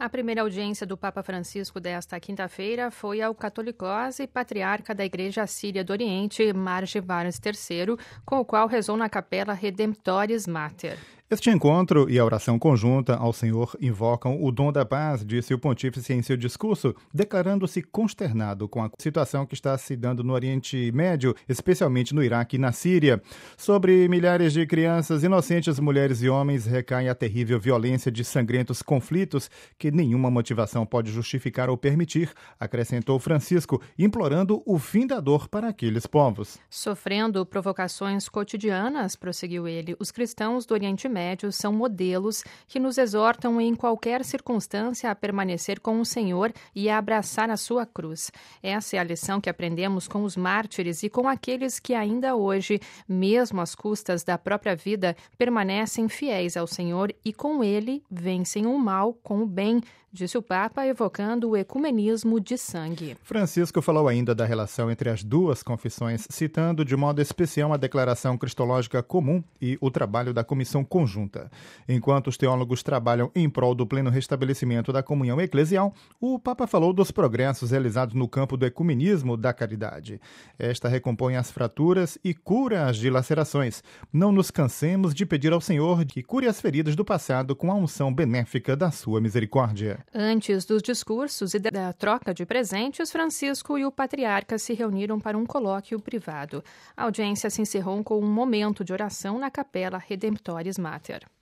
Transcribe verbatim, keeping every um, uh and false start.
A primeira audiência do Papa Francisco desta quinta-feira foi ao Catholicós e patriarca da Igreja Síria do Oriente, Mar Gervais terceiro, com o qual rezou na Capela Redemptoris Mater. Este encontro e a oração conjunta ao Senhor invocam o dom da paz, disse o pontífice em seu discurso, declarando-se consternado com a situação que está se dando no Oriente Médio, especialmente no Iraque e na Síria. Sobre milhares de crianças inocentes, mulheres e homens, recai a terrível violência de sangrentos conflitos que nenhuma motivação pode justificar ou permitir, acrescentou Francisco, implorando o fim da dor para aqueles povos. Sofrendo provocações cotidianas, prosseguiu ele, os cristãos do Oriente Médio são modelos que nos exortam em qualquer circunstância a permanecer com o Senhor e a abraçar a sua cruz. Essa é a lição que aprendemos com os mártires e com aqueles que ainda hoje, mesmo às custas da própria vida, permanecem fiéis ao Senhor e com ele vencem o mal com o bem, disse o Papa, evocando o ecumenismo de sangue. Francisco falou ainda da relação entre as duas confissões, citando de modo especial a Declaração Cristológica Comum e o trabalho da Comissão Conjunta. Enquanto os teólogos trabalham em prol do pleno restabelecimento da comunhão eclesial, o Papa falou dos progressos realizados no campo do ecumenismo da caridade. Esta recompõe as fraturas e cura as dilacerações. Não nos cansemos de pedir ao Senhor que cure as feridas do passado com a unção benéfica da sua misericórdia. Antes dos discursos e da troca de presentes, Francisco e o patriarca se reuniram para um colóquio privado. A audiência se encerrou com um momento de oração na Capela Redemptoris Mater.